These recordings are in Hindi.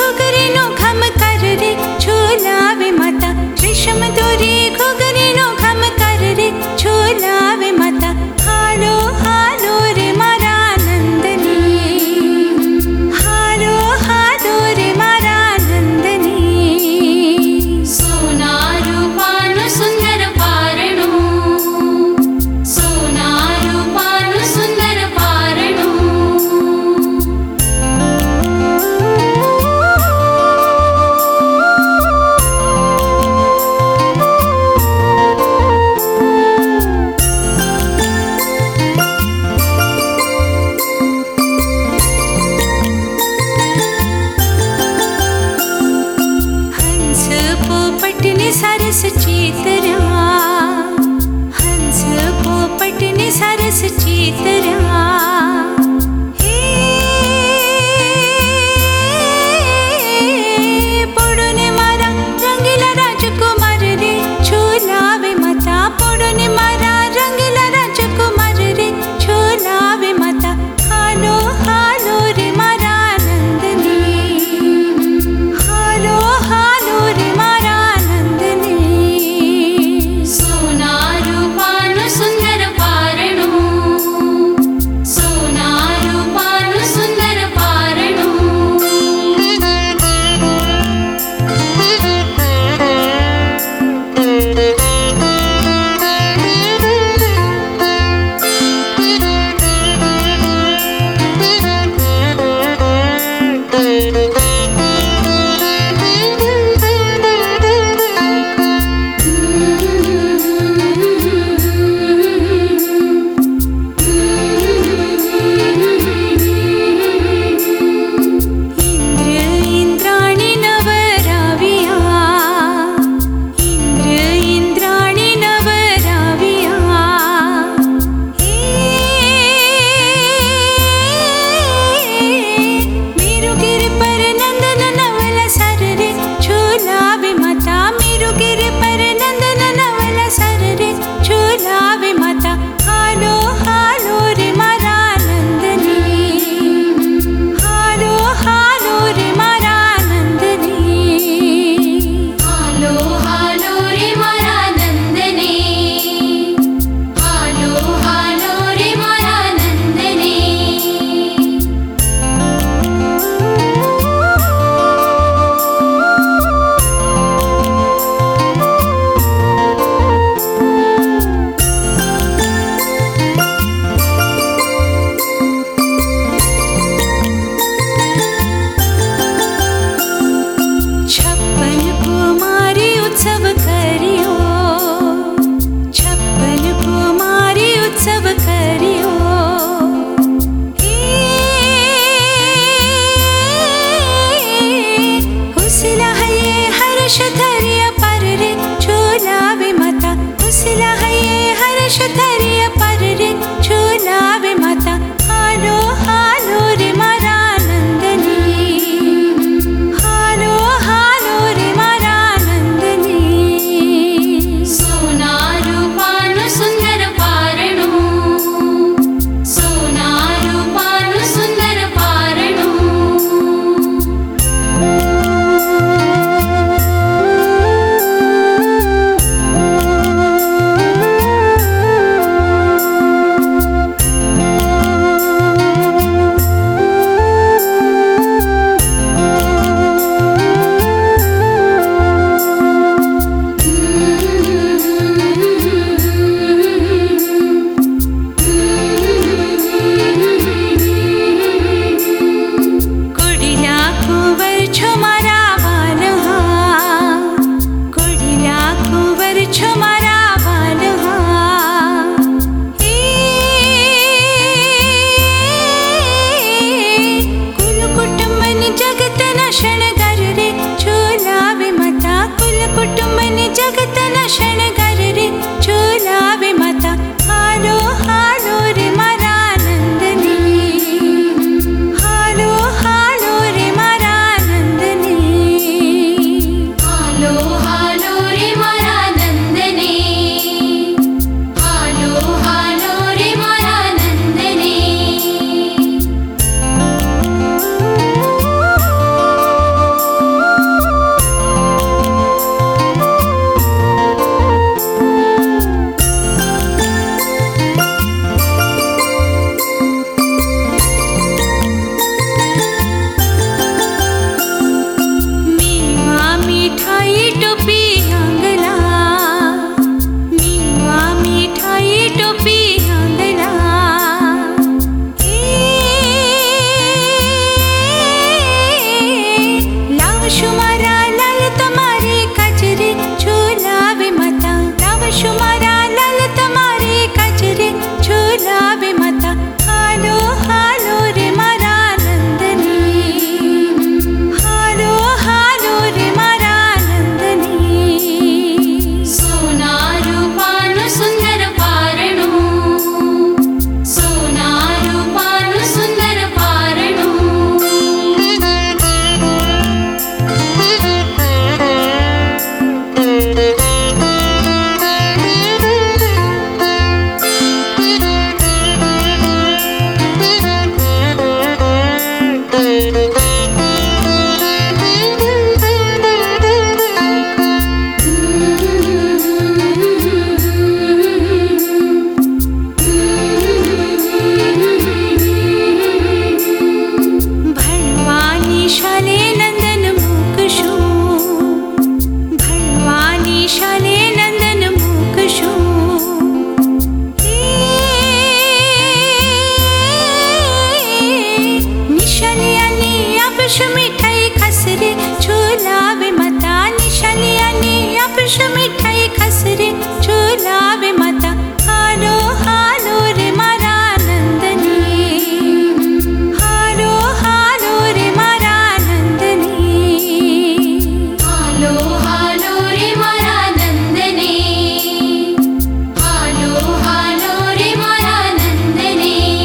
घुघरी नो घम कर रे झूलावे माता। रेशम दोरी घुघरी नो घम कर रे झूलावे माता। हालो हालो रे मारा नंदनी, हालो हालो रे मारा नंदनी। सोना रूपानु सुंदर पारणु, सोना रूपानु सुंदर पारणु। हंस पोपट ने सरस चेतरा, हंस पोपट ने सरस चेतरा। हे पोड़ने मारा रंगीला राजकुमार रे झूलावे माता। पोड़ने मारा रंगीला राजकुमार रे झूलावे माता। हालो हालो रे मारा नंदनी, हालो हालो रे मारा नंदनी। सोना रूपानु सुंदर पारणु, सोना रूपानु सुंदर पारणु। इंद्र इंद्राणी नवराविया, इंद्र इंद्राणी नवराविया। हे मेरु गिर पर नंद रे झुलावे माता निशाली आणि अपश मिठाई खास रे झुलावे माता हालो हालो रे मारा नंदनी हालो हालो रे मारा नंदनी हालो हालो रे मारा नंदने हालो हालो रे मारा नंदने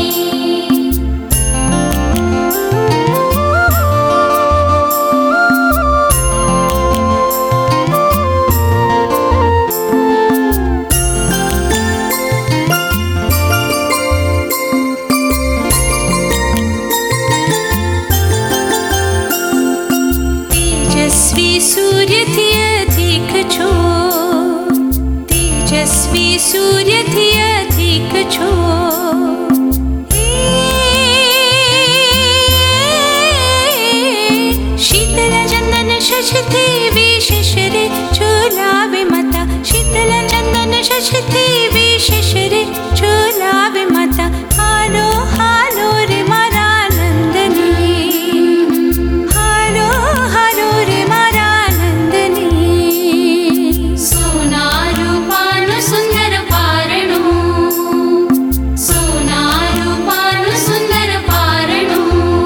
तेजस्वी सूर्य थी अधिक छो तेजस्वी सूर्य थी अधिक छो शीतल चंदन शश थी विशेष रे झुलावे माता शीतल चंदन शश थी विशेष रे झुलावे माता हालो हालो रे मारा नंदनी हालो हालो रे मारा नंदनी सोना रूपानु सुंदर पारणु सोना रूपानु सुंदर पारणु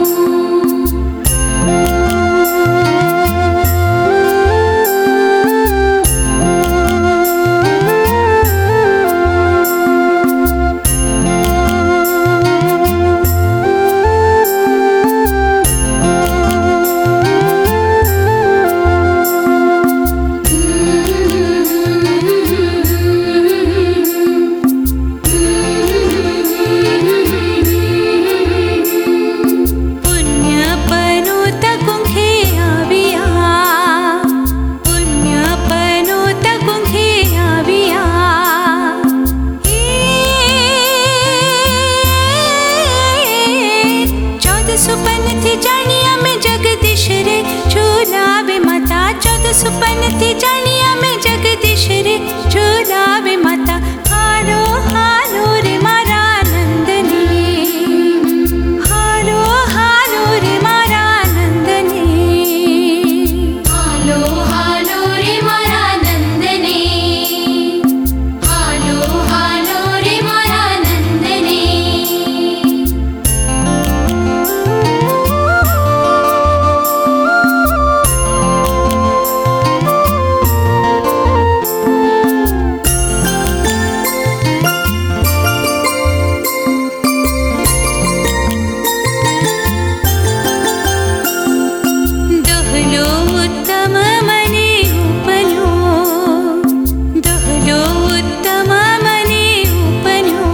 पुण्यपनोत कुंखे आविया पुण्यपनोत कुंखे आविया चौदह सुपन थी जानिया में जगदीश रे झुलावे माता चौदह सुपन थी जानिया में जगदीश रे झुलावे माता हालो हालो रे मारा नंदनी हालो हालो रे मारा नंदनी हालो हालो रे मारा नंदने हालो हालो रे मारा नंदने दोहलो उत्तम मने उपन्यो दोहलो उत्तम मने उपन्यो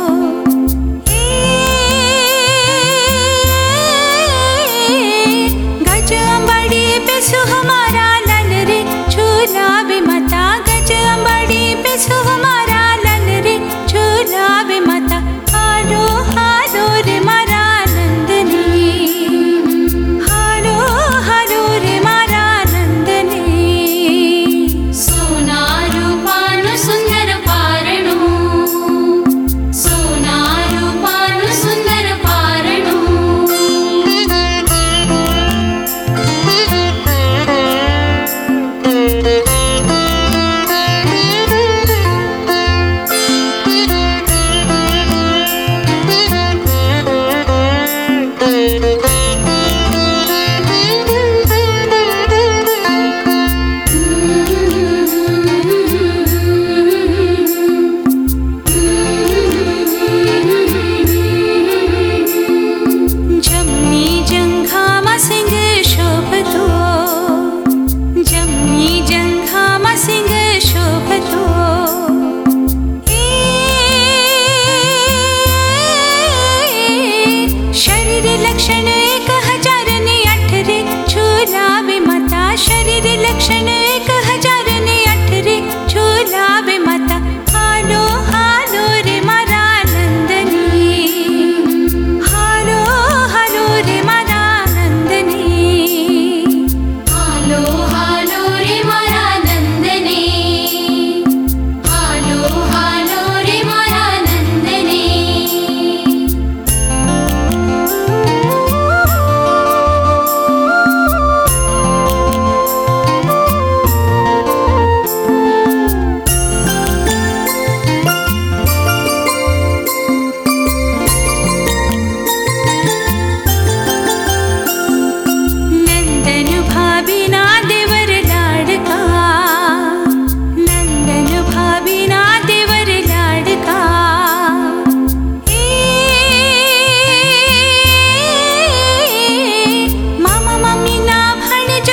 गज अंबाड़ी पे सुहमारा लाल रे झुलावे माता गज अंबाड़ी पे सुहमारा लाल रे झुलावे माता हालो हालो रे मारा नंदनी हालो हालो रे मारा नंदनी सोना रूपानु सुंदर पारणु सोना रूपानु सुंदर पारणु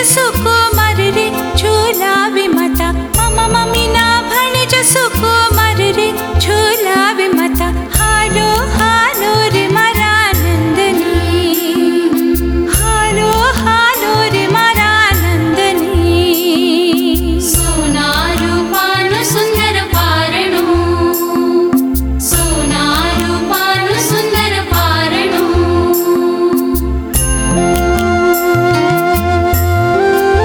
सुकुमार रे झुलावे माता मम मम्मीना भणज सुकुमार रे झुलावे माता हालो हालो रे मारा नंदनी हालो हालो रे मारा नंदनी सोना रूपानु सुंदर पारणु सोना रूपानु सुंदर पारणु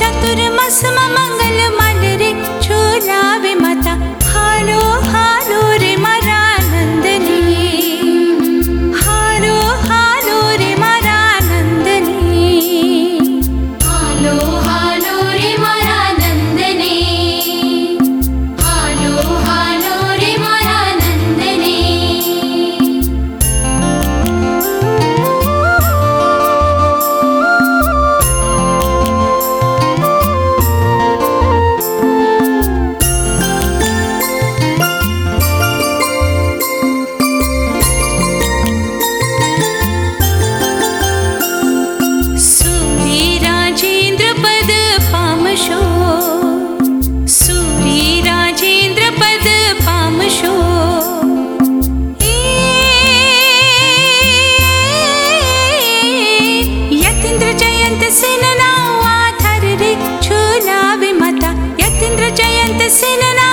चतुर्मसम मंगल मल रे झूलावे माता हालो हालो रे मारा नंदनी हालो हालो रे मारा नंदनी हालो हालो रे मारा नंदनी हालो हालो रे मारा नंदनी सूरी राजेंद्र पद पामशो सूरी राजेंद्र पद पामशो यतीन्द्र जयंत सेन नाव आधार रे झूलावे माता यतीन्द्र जयंत सेन नाव